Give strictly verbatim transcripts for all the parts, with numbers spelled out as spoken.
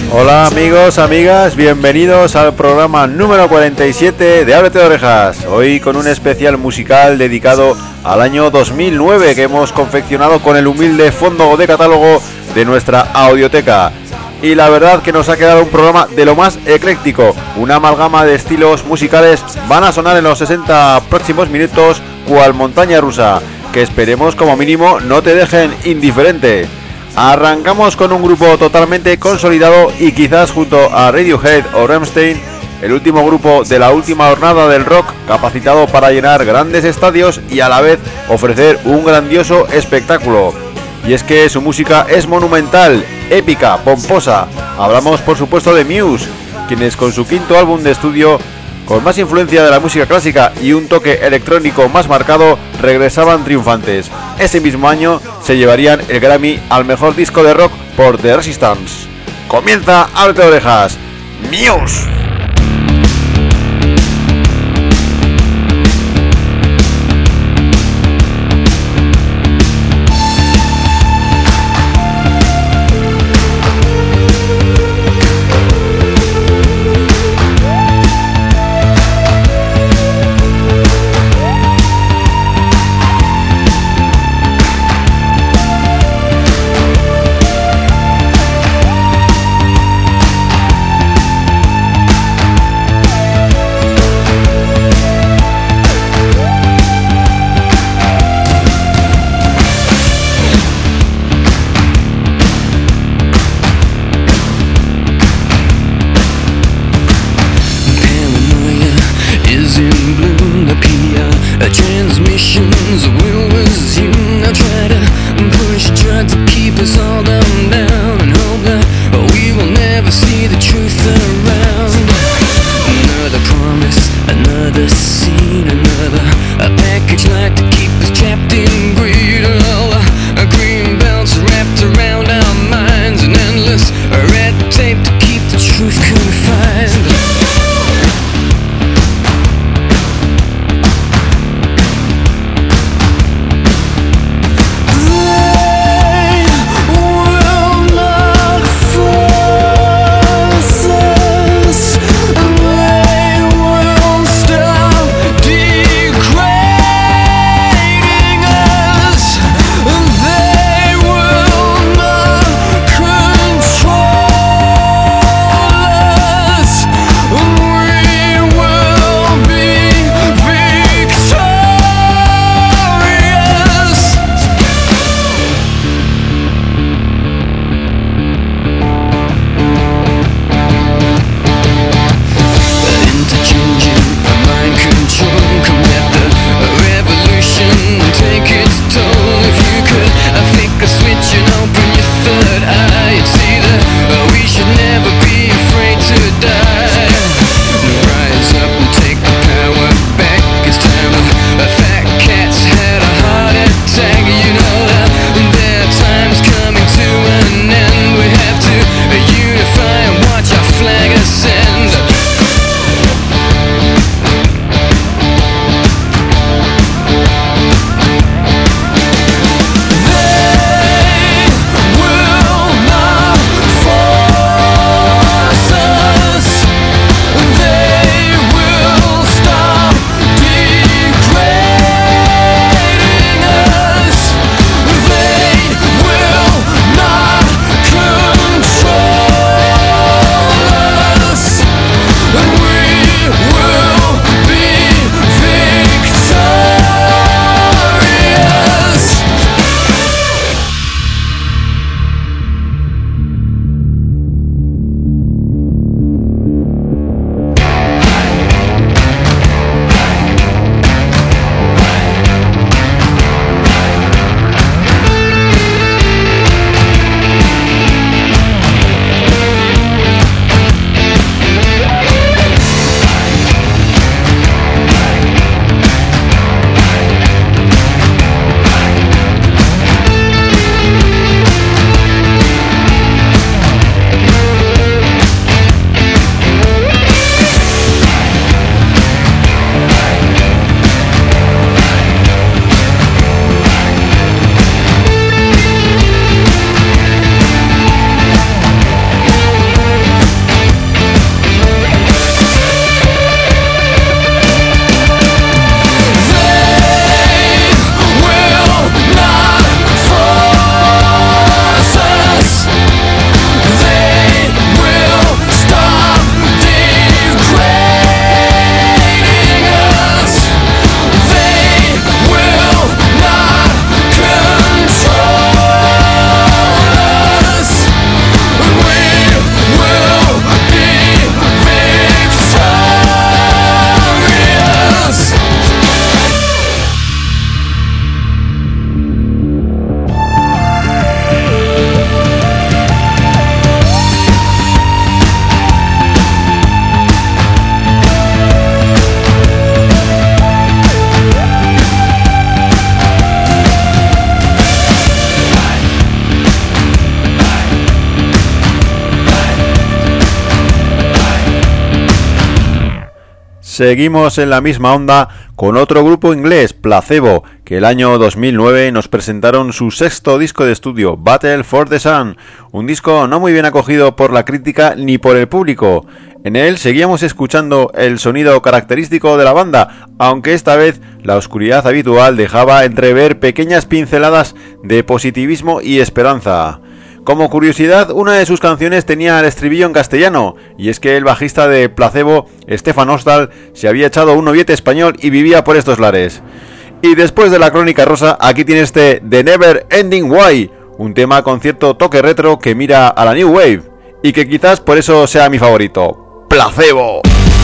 Hola amigos, amigas, bienvenidos al programa número cuarenta y siete de Ábrete de Orejas. Hoy con un especial musical dedicado al año dos mil nueve que hemos confeccionado con el humilde fondo de catálogo de nuestra audioteca. Y la verdad que nos ha quedado un programa de lo más ecléctico. Una amalgama de estilos musicales van a sonar en los sesenta próximos minutos cual montaña rusa, que esperemos como mínimo no te dejen indiferente. Arrancamos con un grupo totalmente consolidado y quizás junto a Radiohead o Rammstein, el último grupo de la última jornada del rock capacitado para llenar grandes estadios y a la vez ofrecer un grandioso espectáculo. Y es que su música es monumental, épica, pomposa. Hablamos por supuesto de Muse, quienes con su quinto álbum de estudio, con más influencia de la música clásica y un toque electrónico más marcado, regresaban triunfantes. Ese mismo año se llevarían el Grammy al mejor disco de rock por The Resistance. Comienza Ábrete de Orejas, Muse. Seguimos en la misma onda con otro grupo inglés, Placebo, que el año dos mil nueve nos presentaron su sexto disco de estudio, Battle for the Sun, un disco no muy bien acogido por la crítica ni por el público. En él seguíamos escuchando el sonido característico de la banda, aunque esta vez la oscuridad habitual dejaba entrever pequeñas pinceladas de positivismo y esperanza. Como curiosidad, una de sus canciones tenía el estribillo en castellano, y es que el bajista de Placebo, Stefan Osdal, se había echado un noviete español y vivía por estos lares. Y después de la crónica rosa, aquí tiene este The Never Ending Why, un tema con cierto toque retro que mira a la New Wave, y que quizás por eso sea mi favorito. Placebo.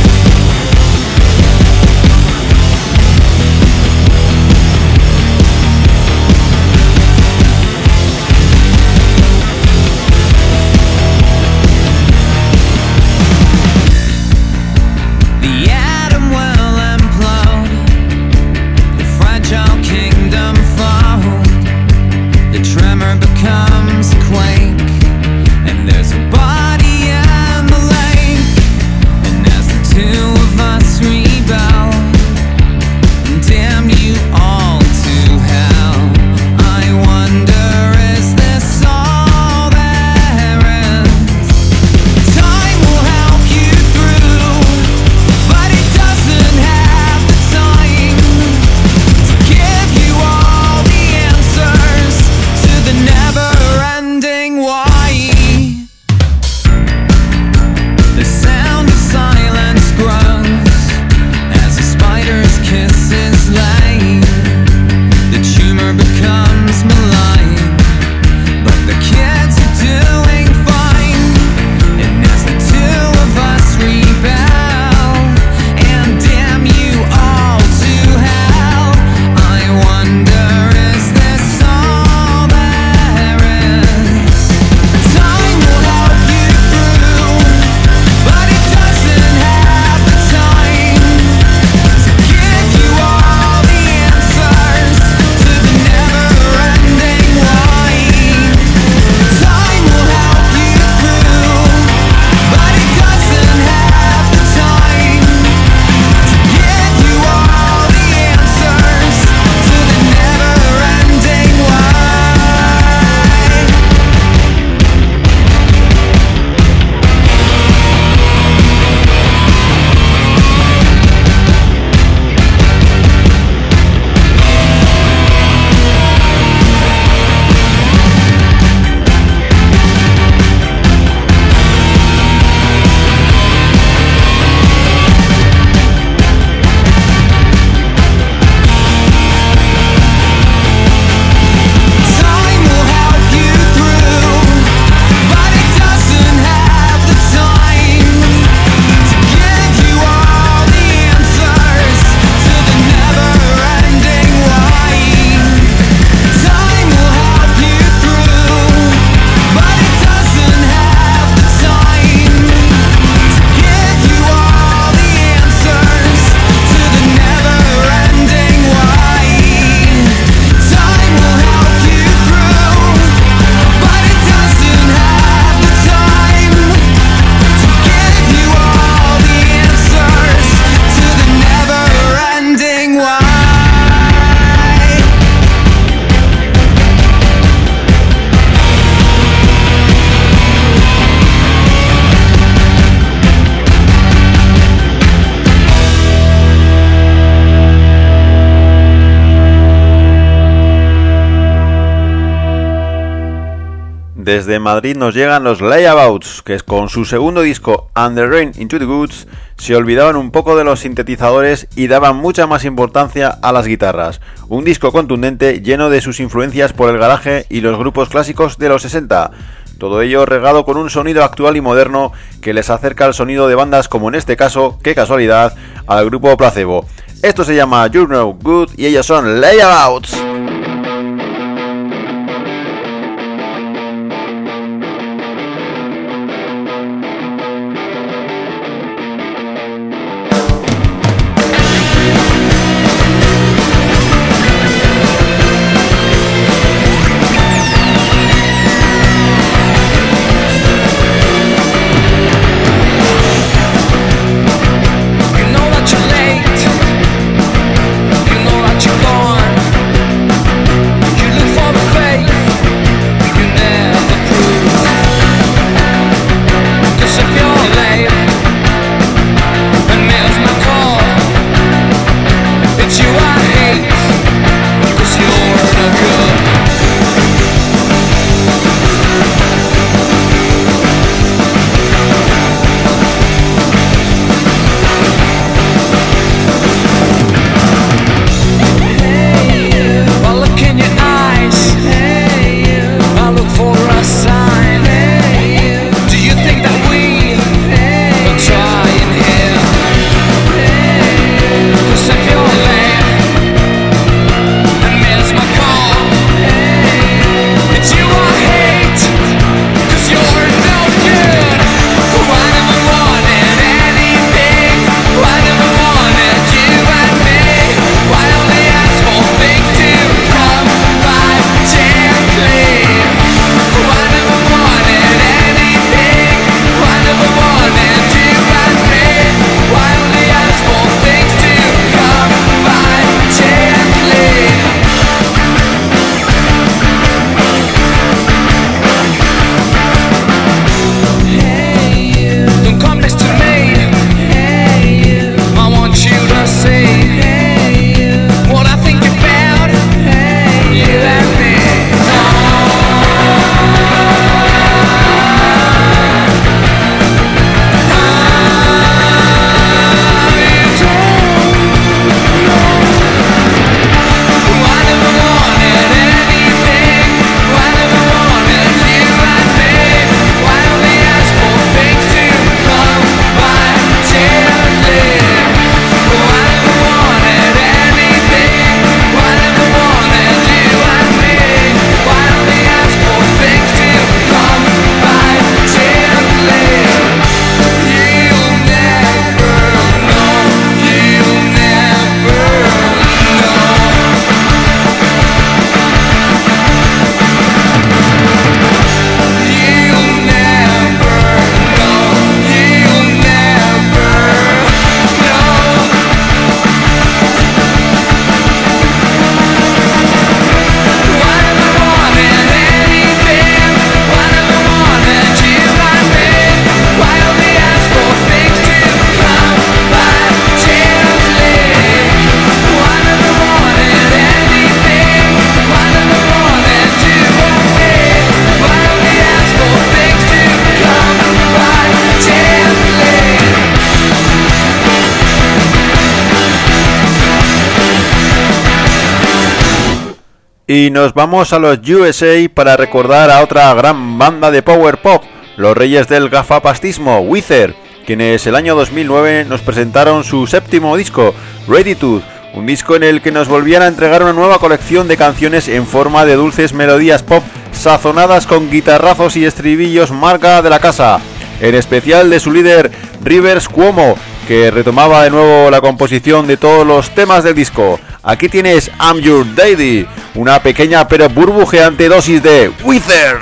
Desde Madrid nos llegan los Layabouts, que con su segundo disco, And the Rain into the Woods, se olvidaban un poco de los sintetizadores y daban mucha más importancia a las guitarras. Un disco contundente lleno de sus influencias por el garaje y los grupos clásicos de los sesenta. Todo ello regado con un sonido actual y moderno que les acerca al sonido de bandas como en este caso, qué casualidad, al grupo Placebo. Esto se llama You Know Good y ellos son Layabouts. You know that you Y nos vamos a los U S A para recordar a otra gran banda de power pop, los reyes del gafapastismo, Weezer, quienes el año dos mil nueve nos presentaron su séptimo disco, Ready-To, un disco en el que nos volvían a entregar una nueva colección de canciones en forma de dulces melodías pop sazonadas con guitarrazos y estribillos marca de la casa, en especial de su líder Rivers Cuomo, que retomaba de nuevo la composición de todos los temas del disco. Aquí tienes I'm Your Daddy, una pequeña pero burbujeante dosis de Weezer.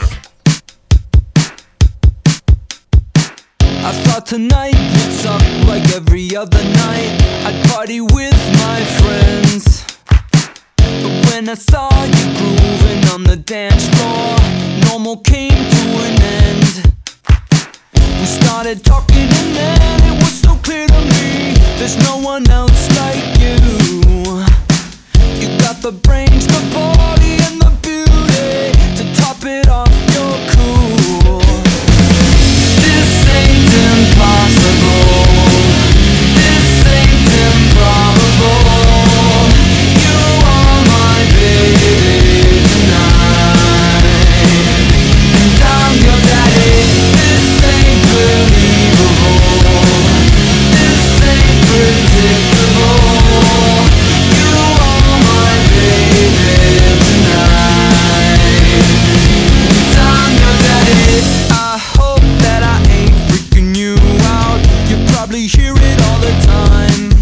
I thought tonight would suck like every other night. I'd party with my friends, but when I saw you grooving on the dance floor, normal came to an end. We started talking and then it was so clear to me, there's no one else like you. You got the brains, the body and the beauty to top it off, you're cool. This ain't impossible, this ain't improbable. You are my baby tonight, and I'm your daddy. This ain't believable, this ain't predictable. You are my baby tonight, and I'm your daddy. I hope that I ain't freaking you out, you probably hear it all the time.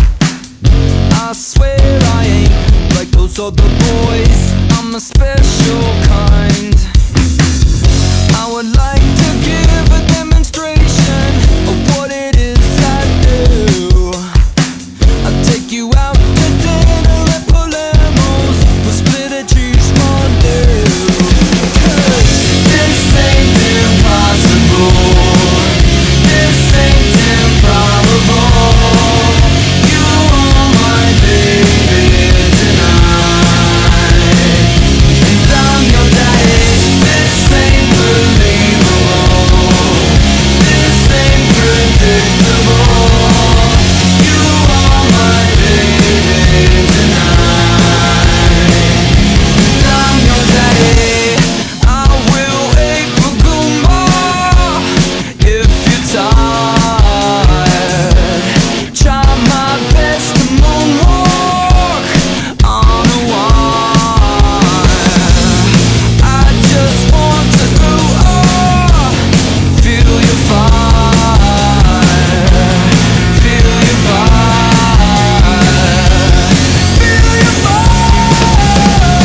I swear I ain't like those other boys, I'm a special kind. I would like to give a demonstration of what it is I do. I'll take you out to dinner at Palermo's, we'll split a cheese fondue. 'Cause this ain't impossible, this ain't improbable. You are my baby tonight, and I'm your daddy. This ain't believable, this ain't predictable. You are my baby tonight, and I'm your daddy. I will wake Guma if you're tired. Try my best to moonwalk on a wire. I just want to go up, feel your fire, feel your fire, feel your fire.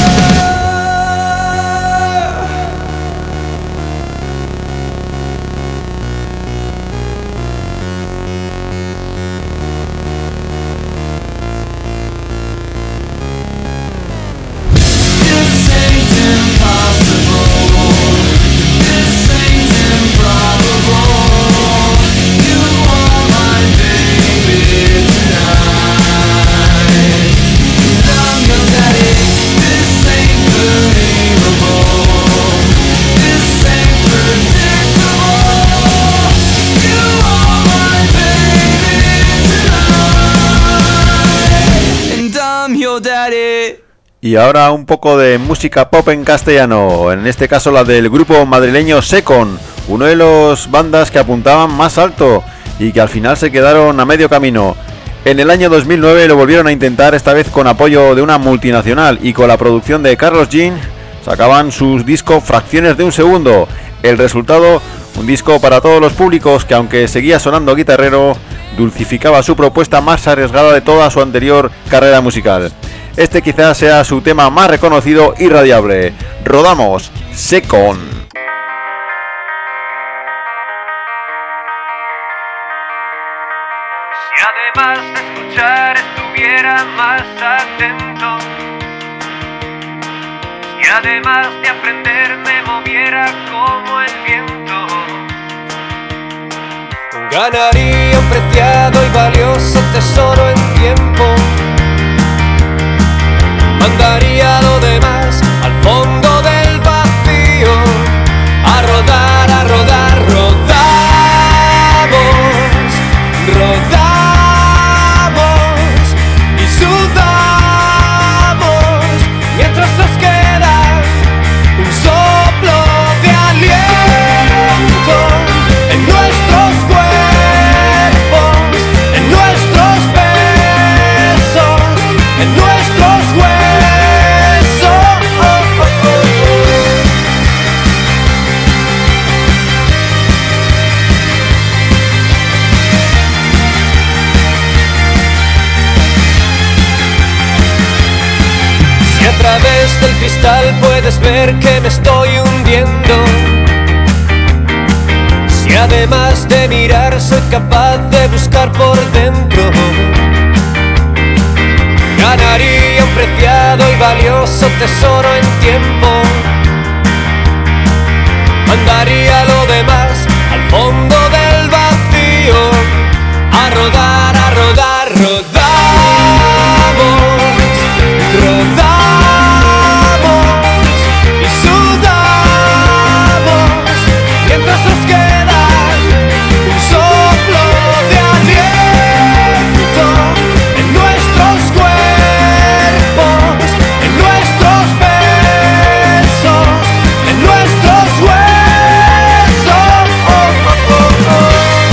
This ain't impossible, this ain't improbable. You are my baby tonight, and I'm your daddy. This ain't believable, this ain't predictable. You are my baby tonight, and I'm your daddy. Y ahora un poco de música pop en castellano, en este caso la del grupo madrileño Secon, uno de los bandas que apuntaban más alto y que al final se quedaron a medio camino. En el año dos mil nueve lo volvieron a intentar, esta vez con apoyo de una multinacional y con la producción de Carlos Jean, sacaban sus discos Fracciones de un Segundo. El resultado, un disco para todos los públicos que, aunque seguía sonando guitarrero, dulcificaba su propuesta más arriesgada de toda su anterior carrera musical. Este quizás sea su tema más reconocido y radiable. Rodamos Secon. Si además de escuchar estuviera más atento, si además de aprender me moviera como el viento, ganaría un preciado y valioso tesoro en tiempo. Mandaría lo demás al fondo del vacío, a rodar, a rodar, rodamos, rodamos y sudamos, mientras los que mal puedes ver que me estoy hundiendo? Si además de mirar soy capaz de buscar por dentro, ganaría un preciado y valioso tesoro en tiempo. Mandaría lo demás al fondo del vacío, a rodar, a rodar, rodamos, rodamos y sudamos, mientras nos queda un soplo de aliento en nuestros cuerpos, en nuestros besos, en nuestros huesos. Oh, oh, oh, oh.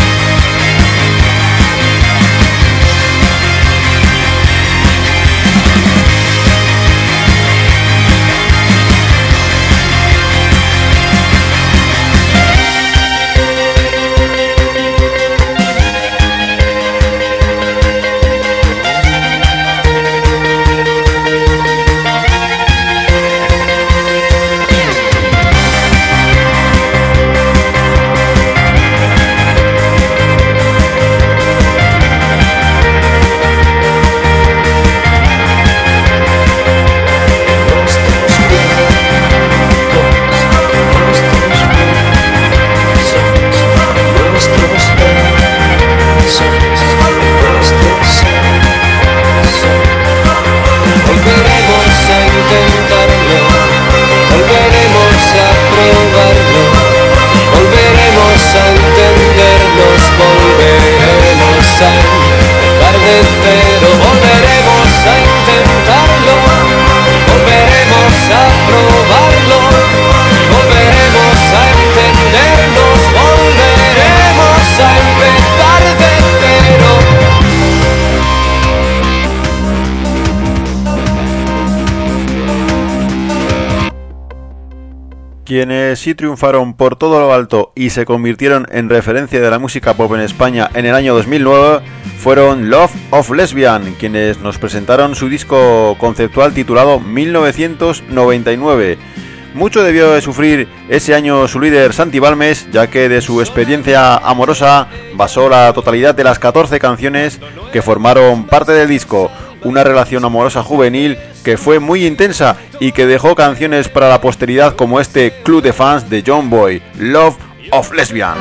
Quienes sí triunfaron por todo lo alto y se convirtieron en referencia de la música pop en España en el año dos mil nueve fueron Love of Lesbian, quienes nos presentaron su disco conceptual titulado mil novecientos noventa y nueve. Mucho debió de sufrir ese año su líder Santi Balmes, ya que de su experiencia amorosa basó la totalidad de las catorce canciones que formaron parte del disco. Una relación amorosa juvenil que fue muy intensa y que dejó canciones para la posteridad como este Club de Fans de John Boy, Love of Lesbian.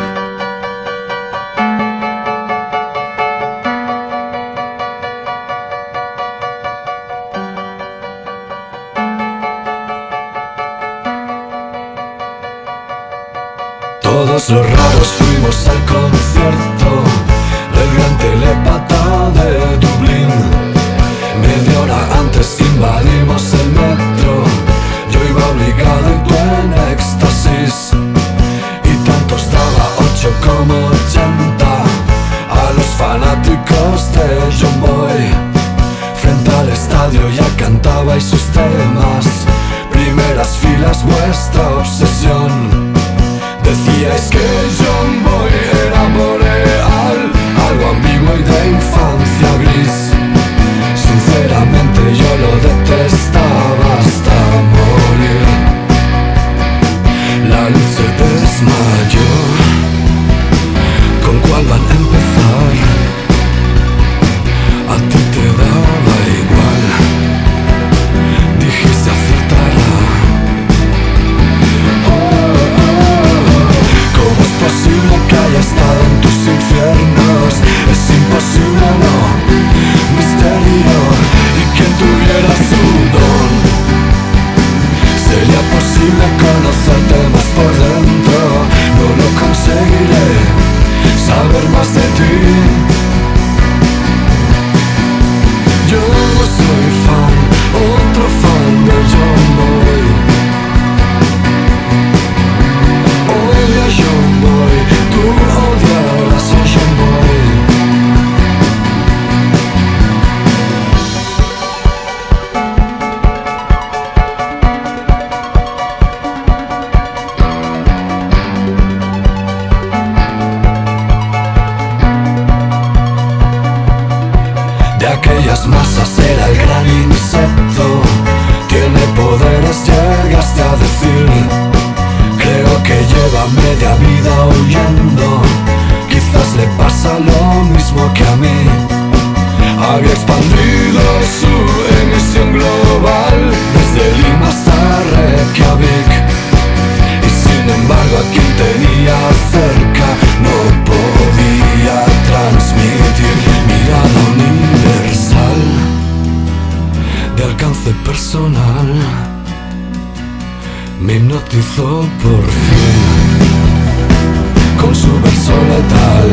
Todos los raros fuimos al concierto del gran telepata de Dublín. Media hora antes invadimos el metro. Yo iba obligado y tú en éxtasis. Y tanto estaba ocho como ochenta a los fanáticos de John Boy. Frente al estadio ya cantabais sus temas. Primeras filas vuestra obsesión. Decíais que John Boy era boreal, algo ambiguo y de infancia gris. Sinceramente yo lo detestaba hasta morir. La luz se desmayó. ¿Con cuál van a empezar? A ti te daba igual. Dijiste acertarla. ¿Cómo es posible que haya estado en tus infiernos? Es imposible, no, misterio. Y quien tuviera su don, sería posible conocerte más por dentro. No lo conseguiré, saber más de ti. Yo soy fan, otro fan de John Boy. Odia John Boy, tú odiarás a John Boy. De aquellas masas era el gran insecto. Tiene poderes, llega lleva media vida huyendo. Quizás le pasa lo mismo que a mí. Había expandido su emisión global desde Lima hasta Reykjavik. Y sin embargo a quien tenía cerca no podía transmitir mirada universal de alcance personal. Me hipnotizó por fin con su verso letal.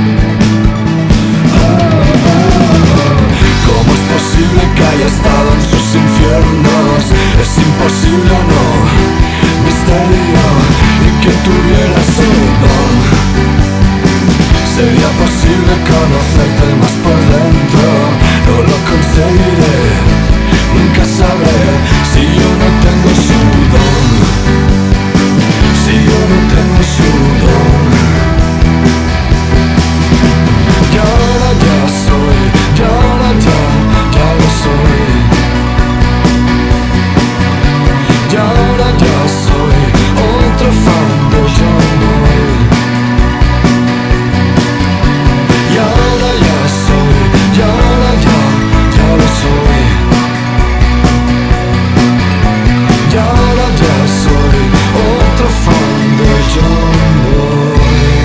¿Cómo es posible que haya estado en sus infiernos? Es imposible o no, misterio, y que tuviera su don. Sería posible conocerte más por dentro, no lo conseguiré, nunca sabré si yo no tengo su don, si yo no tengo su don. Y ahora ya soy, y ahora ya, ya lo soy. Y ahora ya soy otro fan de John Boy. Y ahora ya soy, y ahora ya, ya lo soy. Y ahora ya soy otro fan de John Boy.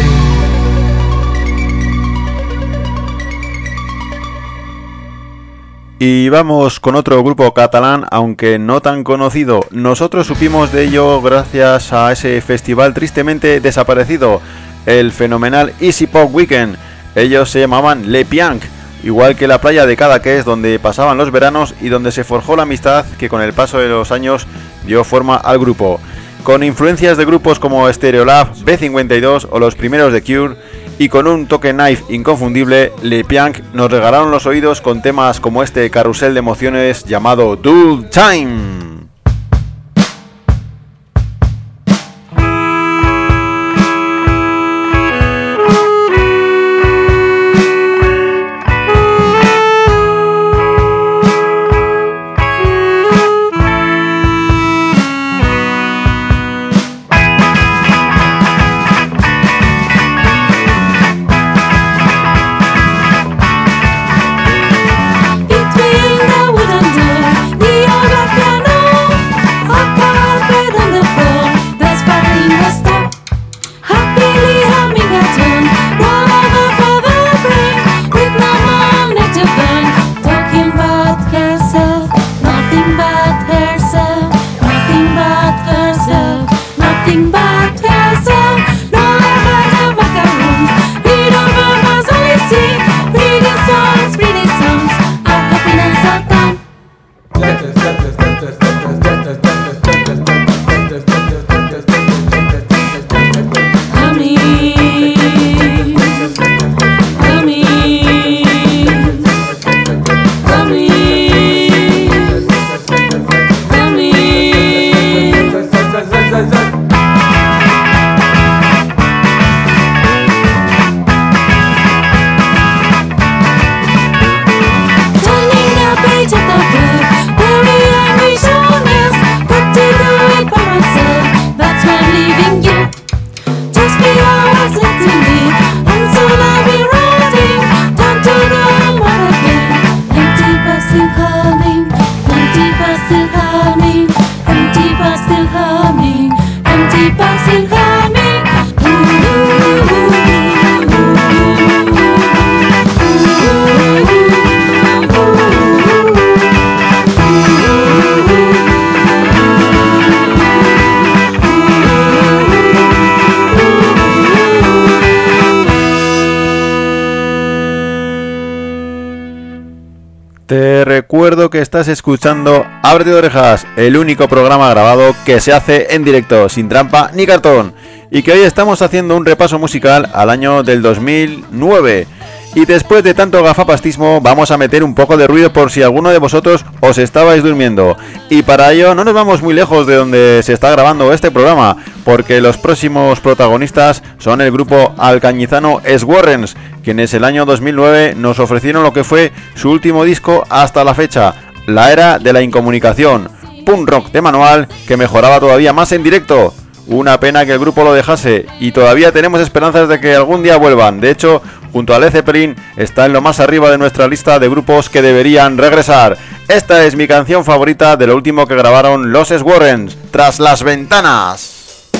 Y vamos con otro grupo catalán, aunque no tan conocido. Nosotros supimos de ello gracias a ese festival tristemente desaparecido, el fenomenal Easy Pop Weekend. Ellos se llamaban Le Pianc, igual que la playa de Cadaqués, donde pasaban los veranos y donde se forjó la amistad que con el paso de los años dio forma al grupo. Con influencias de grupos como Stereolab, B cincuenta y dos o los primeros de Cure, y con un toque knife inconfundible, Le Pianc nos regalaron los oídos con temas como este carrusel de emociones llamado Dual Time. Te recuerdo que estás escuchando Ábrete de Orejas, el único programa grabado que se hace en directo, sin trampa ni cartón, y que hoy estamos haciendo un repaso musical al año del dos mil nueve. Y después de tanto gafapastismo vamos a meter un poco de ruido por si alguno de vosotros os estabais durmiendo. Y para ello no nos vamos muy lejos de donde se está grabando este programa, porque los próximos protagonistas son el grupo alcañizano Swarrens, quienes el año dos mil nueve nos ofrecieron lo que fue su último disco hasta la fecha, La Era de la Incomunicación, punk rock de manual que mejoraba todavía más en directo. Una pena que el grupo lo dejase y todavía tenemos esperanzas de que algún día vuelvan. De hecho, junto a Led Zeppelin está en lo más arriba de nuestra lista de grupos que deberían regresar. Esta es mi canción favorita de lo último que grabaron los Warrens, Tras las ventanas.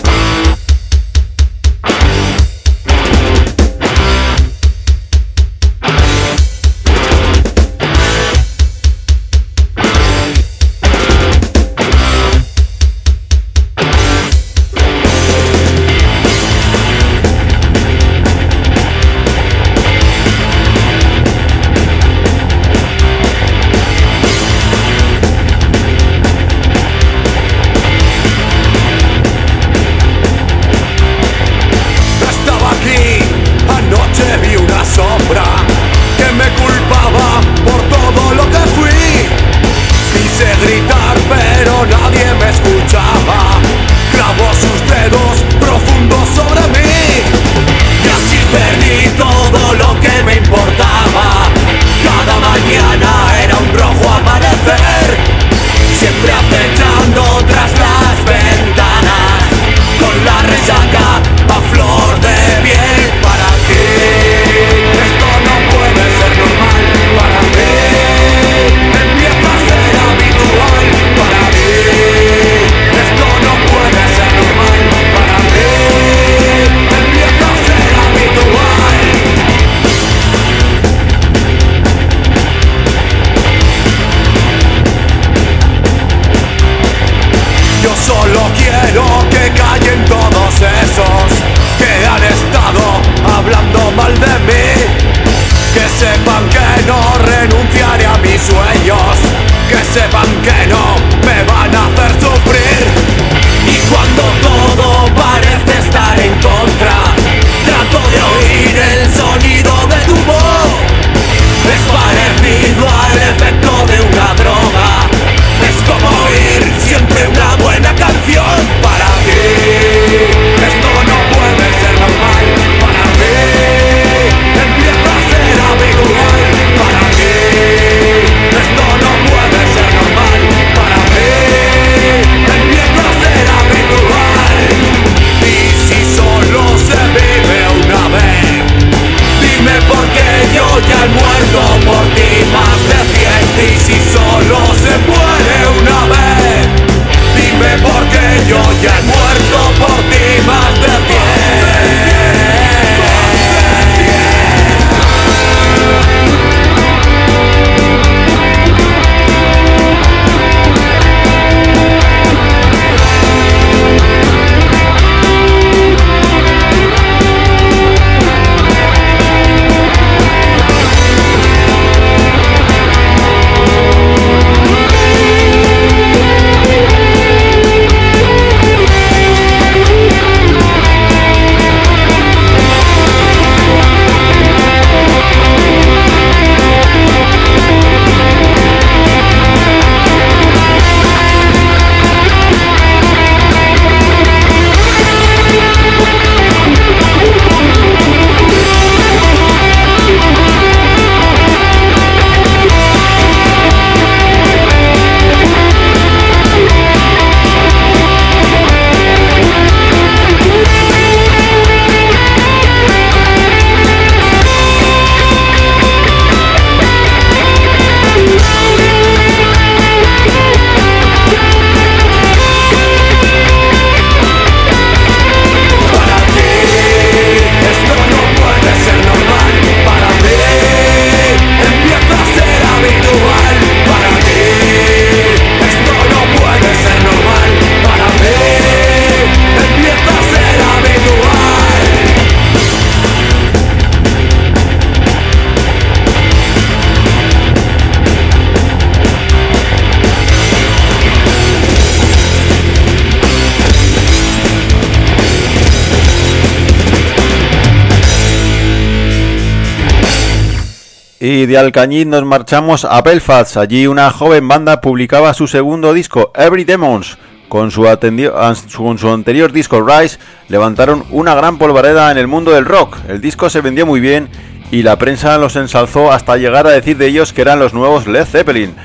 Y de Alcañiz nos marchamos a Belfast. Allí una joven banda publicaba su segundo disco, Every Demons. Con su, atendio, con su anterior disco, Rise, levantaron una gran polvareda en el mundo del rock. El disco se vendió muy bien y la prensa los ensalzó hasta llegar a decir de ellos que eran los nuevos Led Zeppelin.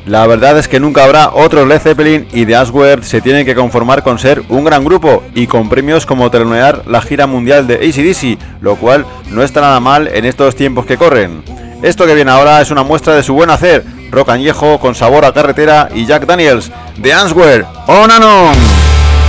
La verdad es que nunca habrá otro Led Zeppelin y The Answer se tienen que conformar con ser un gran grupo y con premios como telonear la gira mundial de A C D C, lo cual no está nada mal en estos tiempos que corren. Esto que viene ahora es una muestra de su buen hacer, rock añejo con sabor a carretera y Jack Daniels, The Answer, On and On.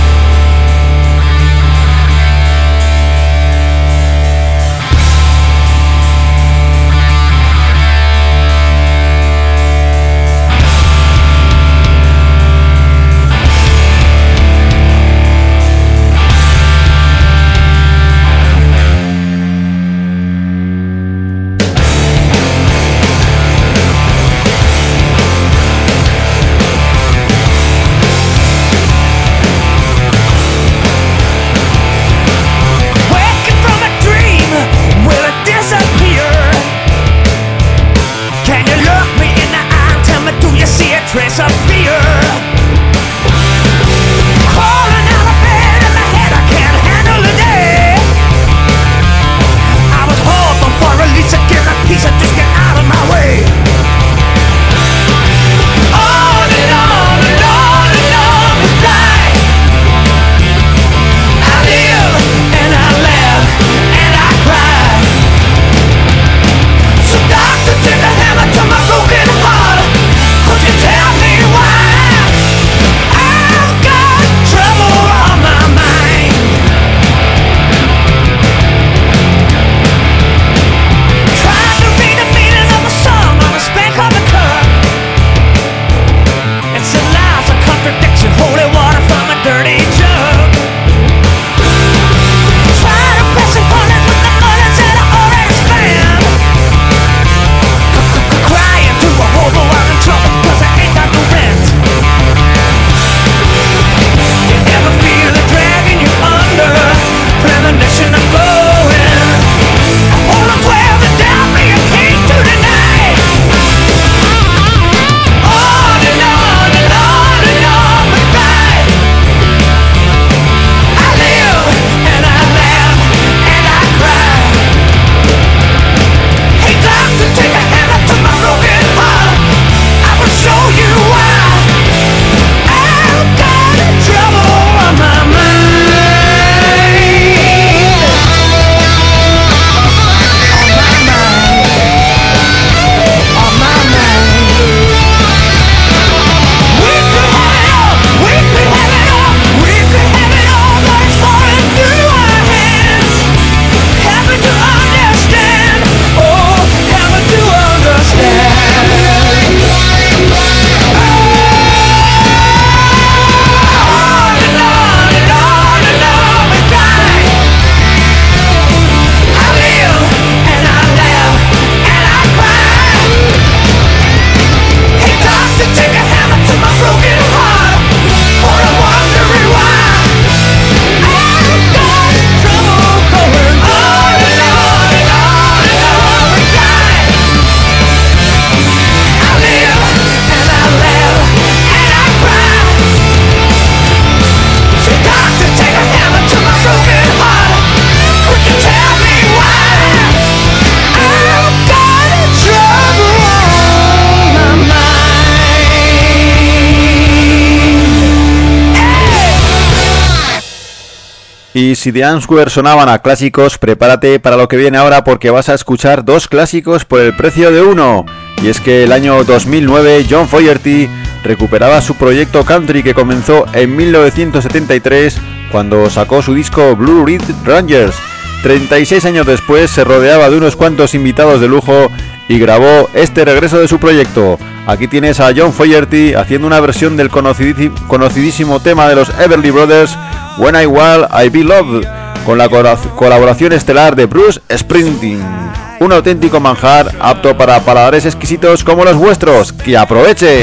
Y si The Answer sonaban a clásicos, prepárate para lo que viene ahora porque vas a escuchar dos clásicos por el precio de uno. Y es que el año dos mil nueve John Fogerty recuperaba su proyecto country que comenzó en mil novecientos setenta y tres cuando sacó su disco Blue Ridge Rangers. treinta y seis años después se rodeaba de unos cuantos invitados de lujo y grabó este regreso de su proyecto. Aquí tienes a John Fogerty haciendo una versión del conocidísimo tema de los Everly Brothers, When I Will I Be Loved, con la colaboración estelar de Bruce Springsteen. Un auténtico manjar apto para paladares exquisitos como los vuestros. ¡Que aproveche!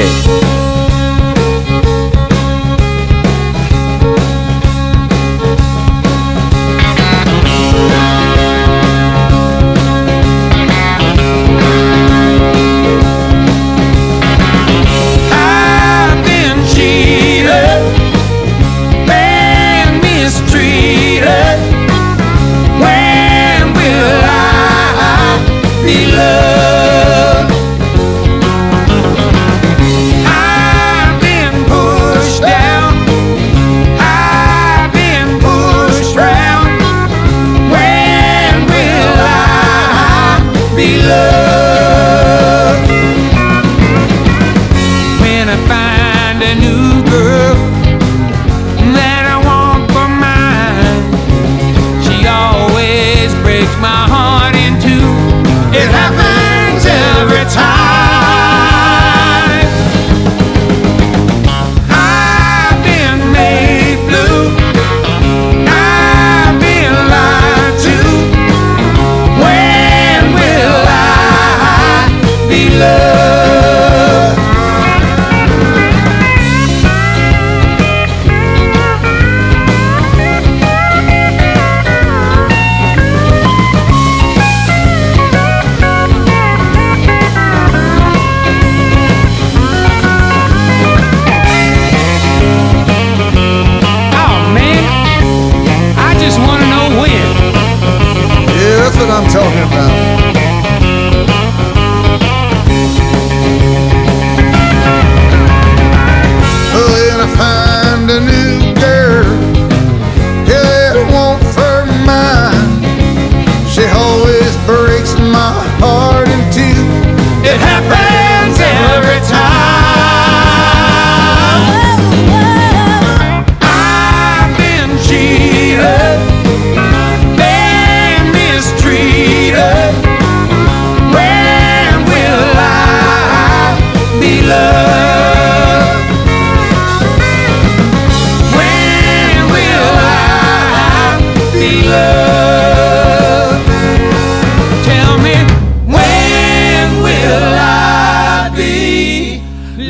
I I'm talking about. When I find a new girl, yeah, that won't for mine, she always breaks my heart in two. It happens every time. I've been cheated, been mistreated. When will I be loved? Love. Tell me, when will I be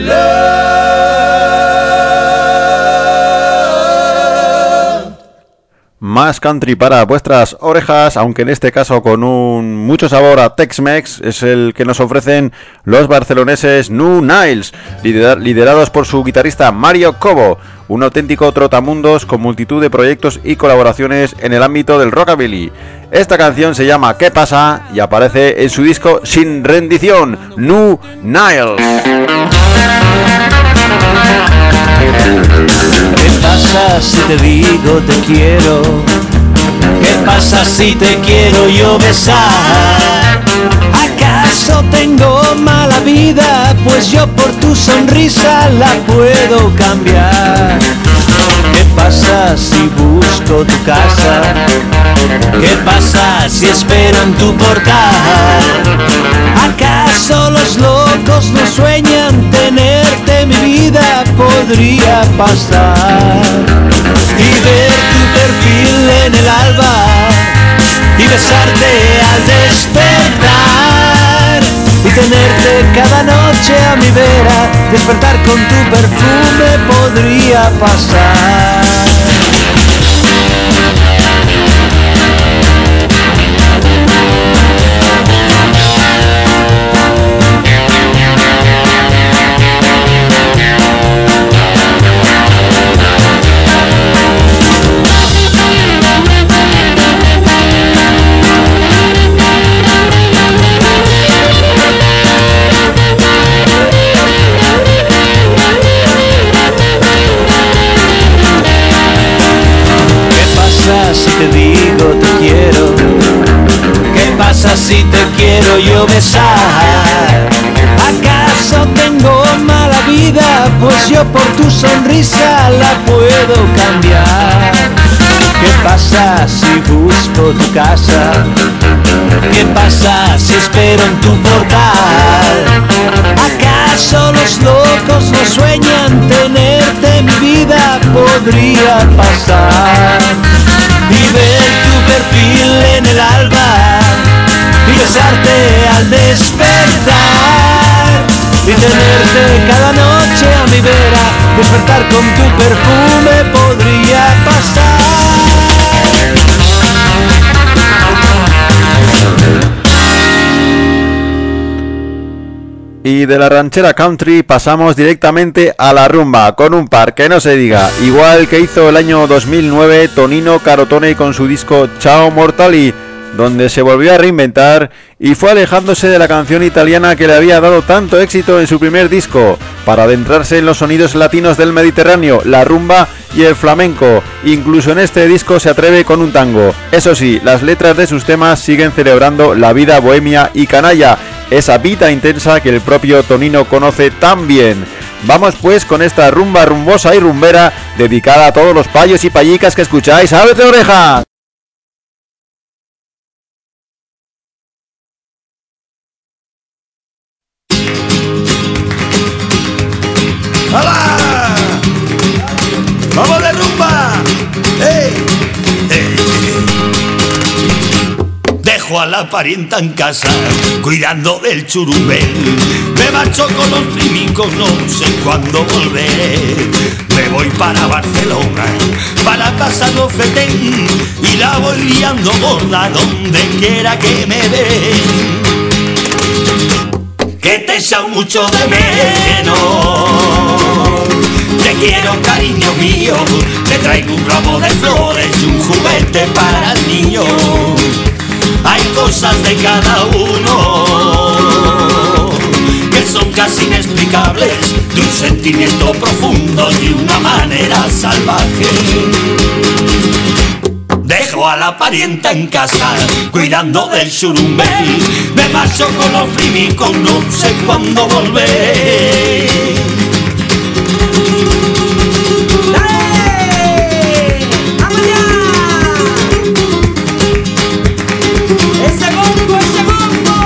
loved? Más country para vuestras orejas, aunque en este caso con un mucho sabor a Tex-Mex, es el que nos ofrecen los barceloneses New Niles, lider- liderados por su guitarrista Mario Cobo, un auténtico trotamundos con multitud de proyectos y colaboraciones en el ámbito del rockabilly. Esta canción se llama ¿Qué pasa? Y aparece en su disco Sin rendición, New Niles. ¿Qué pasa si te digo te quiero? ¿Qué pasa si te quiero yo besar? ¿Acaso tengo mala vida? Pues yo por tu sonrisa la puedo cambiar. ¿Qué pasa si busco tu casa? ¿Qué pasa si espero en tu portal? ¿Acaso los locos no sueñan tenerte? Mi vida podría pasar y ver tu perfil en el alba y besarte al despertar y tenerte cada noche a mi vera. Despertar con tu perfume podría pasar. Si te digo te quiero, ¿qué pasa si te quiero yo besar? ¿Acaso tengo mala vida? Pues yo por tu sonrisa la puedo cambiar. ¿Qué pasa si busco tu casa? ¿Qué pasa si espero en tu portal? ¿Acaso los locos no sueñan tenerte? Mi vida podría pasar y ver tu perfil en el alba y besarte al despertar y tenerte cada noche a mi vera. Despertar con tu perfume podría pasar. Y de la ranchera country pasamos directamente a la rumba, con un par que no se diga, igual que hizo el año dos mil nueve Tonino Carotone con su disco Ciao Mortali, donde se volvió a reinventar y fue alejándose de la canción italiana que le había dado tanto éxito en su primer disco, para adentrarse en los sonidos latinos del Mediterráneo, la rumba y el flamenco. Incluso en este disco se atreve con un tango. Eso sí, las letras de sus temas siguen celebrando la vida bohemia y canalla, esa vida intensa que el propio Tonino conoce tan bien. Vamos pues con esta rumba rumbosa y rumbera dedicada a todos los payos y payicas que escucháis ¡Ábrete orejas! ¡Hala! ¡Vamos de rumba! ¡Ey! ¡Ey! Dejo a la parienta en casa, cuidando del churumbel. Me marcho con los primicos, no sé cuándo volveré. Me voy para Barcelona, para casa de Ofetén, y la voy liando gorda donde quiera que me den. Que te echado mucho de menos, te quiero cariño mío, te traigo un ramo de flores y un juguete para el niño. Hay cosas de cada uno que son casi inexplicables, de un sentimiento profundo y una manera salvaje. Dejo a la parienta en casa, cuidando del churumbel. Me marcho con los primicos, no sé cuándo volveré. ¡Dale! ¡Vamos allá! ¡Ese bombo, ese bombo!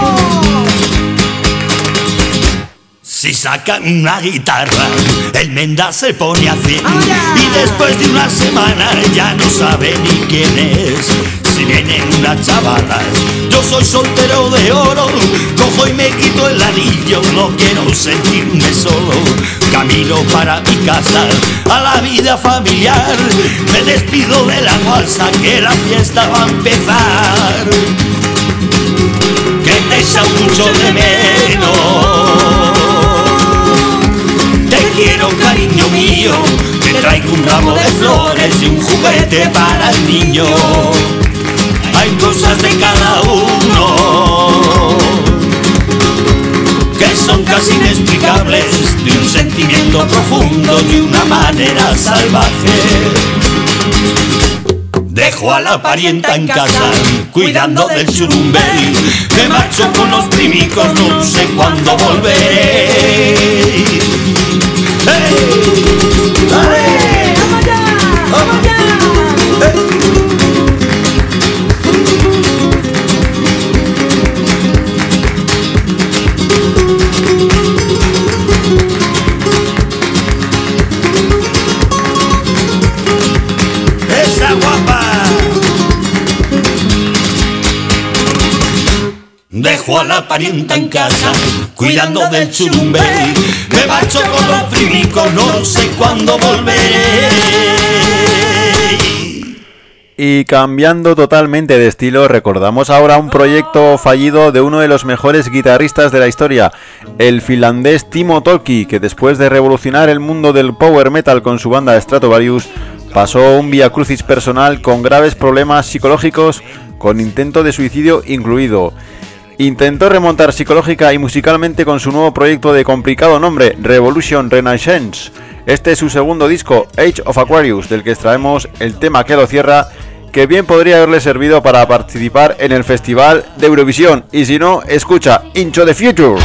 Si sacan una guitarra, el Menda se pone a cien. ¡Ahora! Y después de una semana ya no sabe ni quién es. Si vienen unas chavalas, yo soy soltero de oro, cojo y me quito el anillo, no quiero sentirme solo. Camino para mi casa, a la vida familiar, me despido de la balsa que la fiesta va a empezar. Que te echa mucho de menos, te quiero cariño mío, te traigo un ramo de flores y un juguete para el niño. Hay cosas de cada uno que son casi inexplicables, de un sentimiento profundo y una manera salvaje. Dejo a la parienta en casa, cuidando del churumbel. Me marcho con los primicos, no sé cuándo volveré. ¡Hey! ¡Dale! ¡Vamos allá! ¡Vamos allá! ¡Esa guapa! Dejo a la parienta en casa, cuidando del churumbel. Me marcho con los primicos, no sé cuándo volveré. Y cambiando totalmente de estilo, recordamos ahora un proyecto fallido de uno de los mejores guitarristas de la historia, el finlandés Timo Tolkki, que después de revolucionar el mundo del power metal con su banda Stratovarius, pasó un viacrucis personal con graves problemas psicológicos, con intento de suicidio incluido. Intentó remontar psicológica y musicalmente con su nuevo proyecto de complicado nombre, Revolution Renaissance. Este es su segundo disco, Age of Aquarius, del que extraemos el tema que lo cierra, que bien podría haberle servido para participar en el Festival de Eurovisión. Y si no, escucha Into the Future.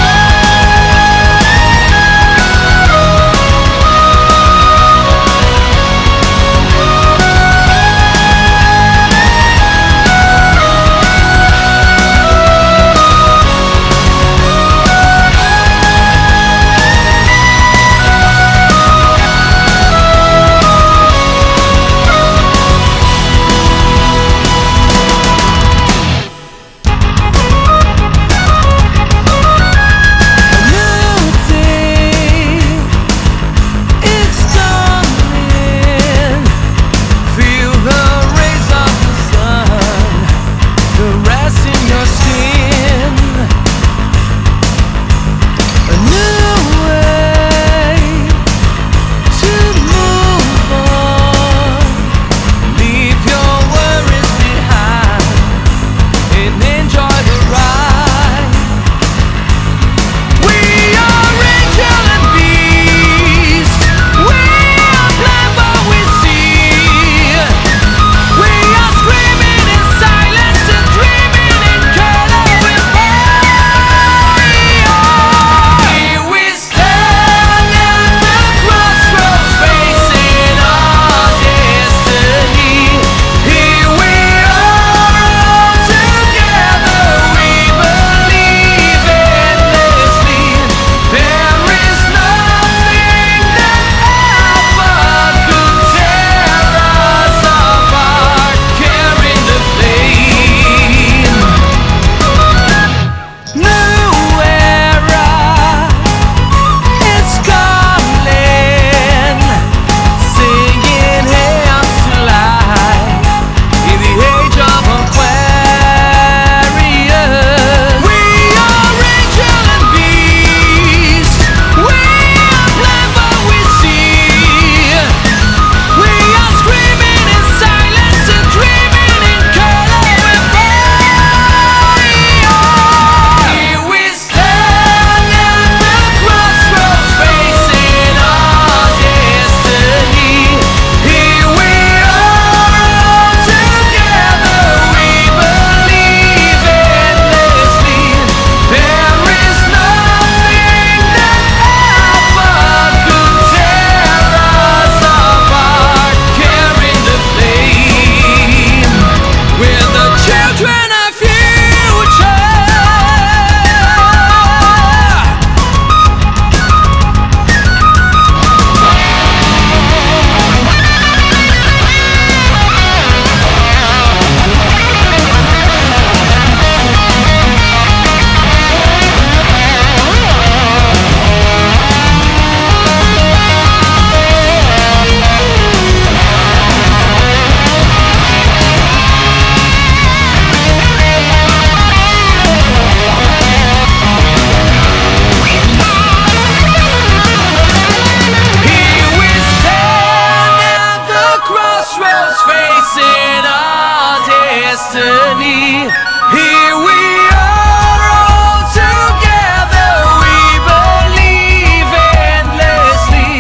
destiny. Here we are all together, we believe endlessly.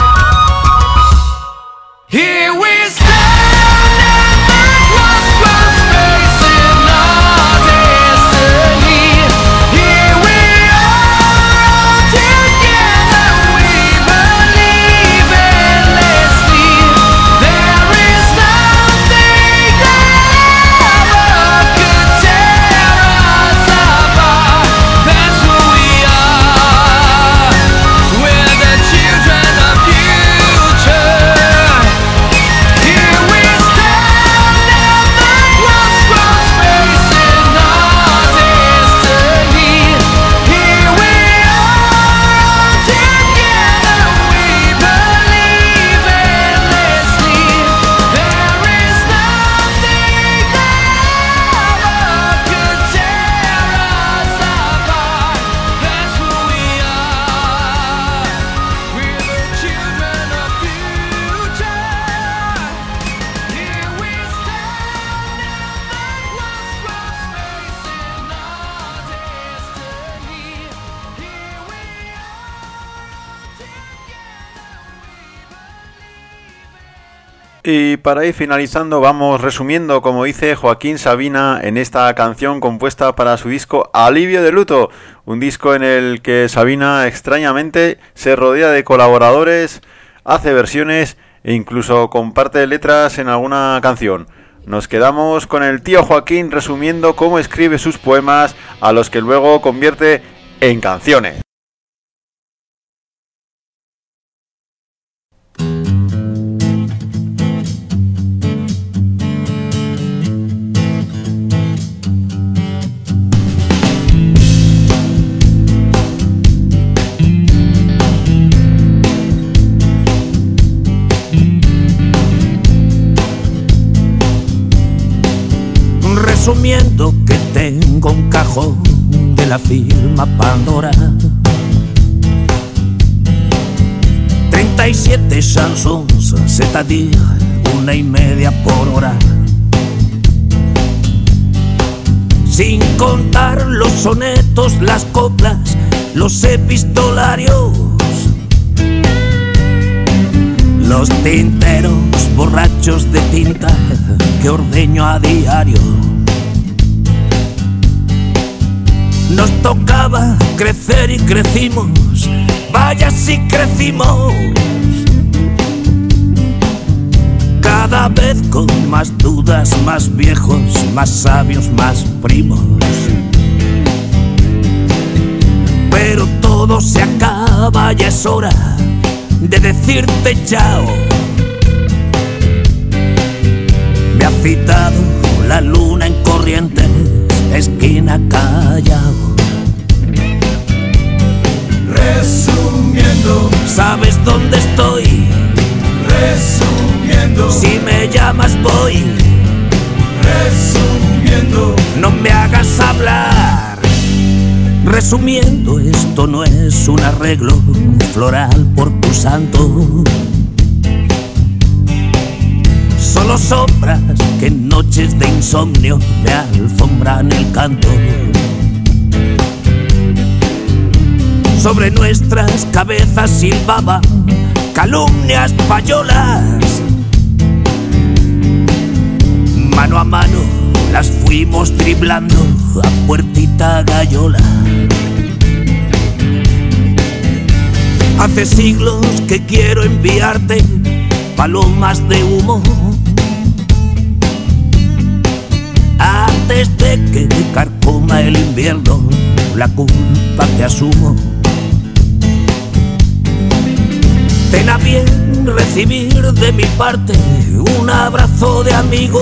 Here we stand at the crossroads facing our destiny. Here we are all together, we believe endlessly. There is nothing that ever could tear us apart. That's who we are. We're the children of future. Here we stand at the crossroads facing our destiny. Here we are together, we believe endlessly. There is nothing that ever could tear us apart. That's who we are. We're the children of future. Here we stand at the crossroads facing our destiny. Here we Y para ir finalizando vamos resumiendo, como dice Joaquín Sabina en esta canción compuesta para su disco Alivio de Luto, un disco en el que Sabina extrañamente se rodea de colaboradores, hace versiones e incluso comparte letras en alguna canción. Nos quedamos con el tío Joaquín resumiendo cómo escribe sus poemas, a los que luego convierte en canciones. Resumiendo que tengo un cajón de la firma Pandora, treinta y siete Samsungs Z D, una y media por hora, sin contar los sonetos, las coplas, los epistolarios, los tinteros borrachos de tinta que ordeño a diario. Nos tocaba crecer y crecimos, vaya si crecimos, cada vez con más dudas, más viejos, más sabios, más primos. Pero todo se acaba, ya es hora de decirte chao. Me ha citado la luna en Corrientes, esquina Callao. Resumiendo, ¿Sabes dónde estoy? resumiendo, Si me llamas voy, resumiendo, no me hagas hablar. Resumiendo, esto no es un arreglo floral por tu santo, solo sombras que en noches de insomnio me alfombran el canto. Sobre nuestras cabezas silbaban calumnias payolas, mano a mano las fuimos driblando a puertita gallola. Hace siglos que quiero enviarte palomas de humo, antes de que carcoma el invierno la culpa que asumo. Ten a bien recibir de mi parte un abrazo de amigo.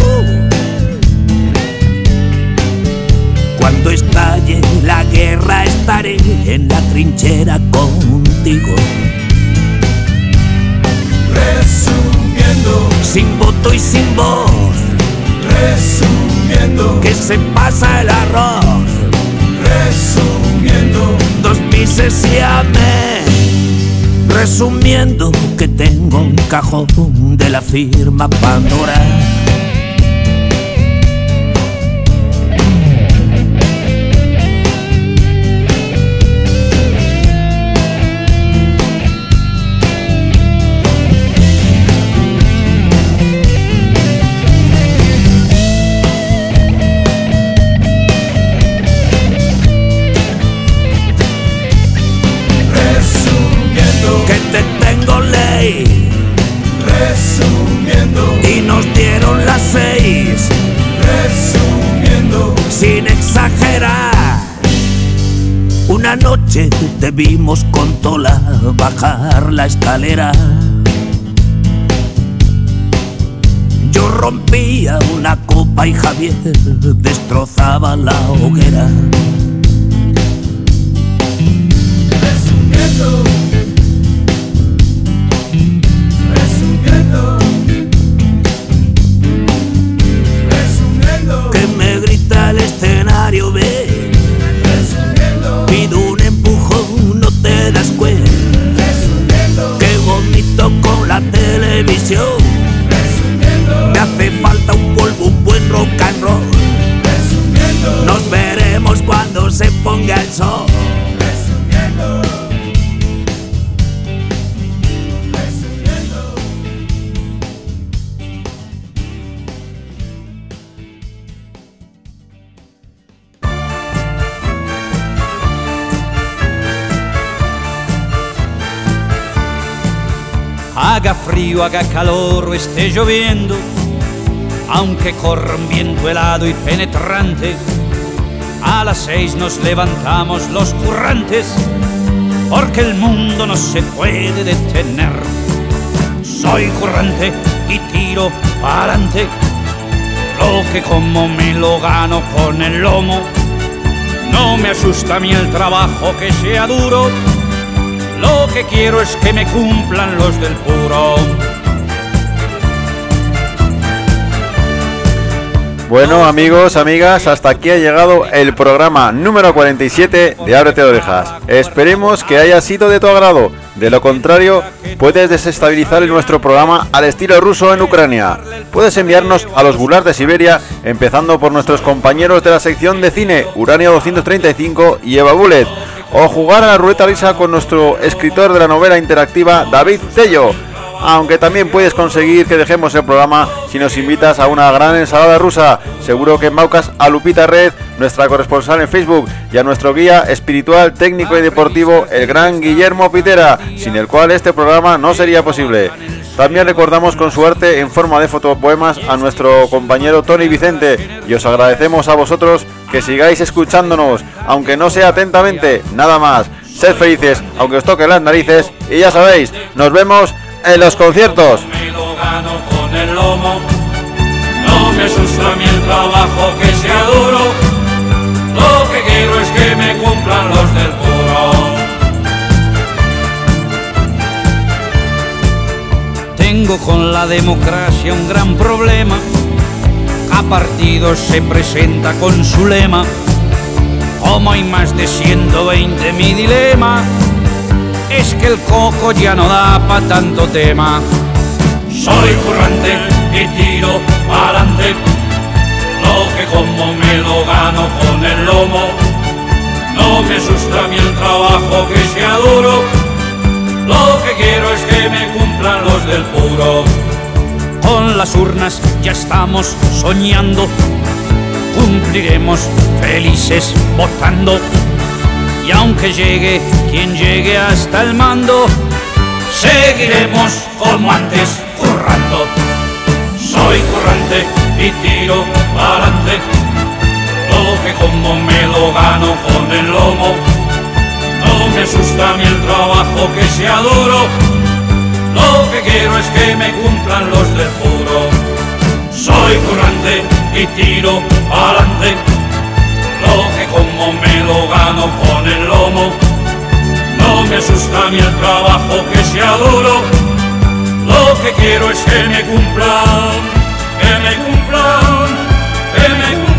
Cuando estalle la guerra estaré en la trinchera contigo. resumiendo, Sin voto y sin voz, resumiendo, que se pasa el arroz. resumiendo, Dos mises y amén. Resumiendo que tengo un cajón de la firma Pandora, Una noche te vimos con Tola bajar la escalera. Yo rompía una copa y Javier destrozaba la hoguera. Resumiendo, resumiendo, resumiendo, Que me grita el escenario, ve. resumiendo, Pido un empujón, no te das cuenta. resumiendo, Que bonito con la televisión. resumiendo, Me hace falta un polvo, un buen rock and roll. resumiendo, Nos veremos cuando se ponga el sol. resumiendo, resumiendo. Haga frío, haga calor o esté lloviendo, aunque corra un viento helado y penetrante, a las seis nos levantamos los currantes, porque el mundo no se puede detener. Soy currante y tiro pa'lante, lo que como me lo gano con el lomo. No me asusta a mí el trabajo que sea duro, lo que quiero es que me cumplan los del puro. Bueno, amigos, amigas, hasta aquí ha llegado el programa número cuarenta y siete de Ábrete de Orejas. Esperemos que haya sido de tu agrado. De lo contrario, puedes desestabilizar nuestro programa al estilo ruso en Ucrania. Puedes enviarnos a los gulags de Siberia, empezando por nuestros compañeros de la sección de cine, Uranio doscientos treinta y cinco y Eva Bullet, o jugar a la ruleta risa con nuestro escritor de la novela interactiva, David Tello. Aunque también puedes conseguir que dejemos el programa si nos invitas a una gran ensalada rusa. Seguro que embaucas a Lupita Red, nuestra corresponsal en Facebook, y a nuestro guía espiritual, técnico y deportivo, el gran Guillermo Pitera, sin el cual este programa no sería posible. También recordamos con su arte en forma de fotopoemas a nuestro compañero Tony Vicente, y os agradecemos a vosotros que sigáis escuchándonos, aunque no sea atentamente, nada más. Sed felices, aunque os toquen las narices, y ya sabéis, nos vemos en los conciertos. Me lo gano con el lomo. No me asusta a mí el trabajo que sea duro. Lo que quiero es que me cumplan los del puro. Tengo con la democracia un gran problema. A partidos se presenta con su lema. Como hay más de ciento veinte, mi dilema es que el coco ya no da pa' tanto tema. Soy currante y tiro pa'lante, lo que como me lo gano con el lomo. No me asusta a mí el trabajo que sea duro, lo que quiero es que me cumplan los del puro. Con las urnas ya estamos soñando, cumpliremos felices votando. Y aunque llegue quien llegue hasta el mando, seguiremos como antes currando. Soy currante y tiro pa'lante, lo que como me lo gano con el lomo. No me asusta a mí el trabajo que sea duro, lo que quiero es que me cumplan los del puro. Soy currante y tiro pa'lante, lo que como me lo gano con el lomo. No me asusta a mí el trabajo que sea duro, lo que quiero es que me cumplan, que me cumplan, que me cumplan.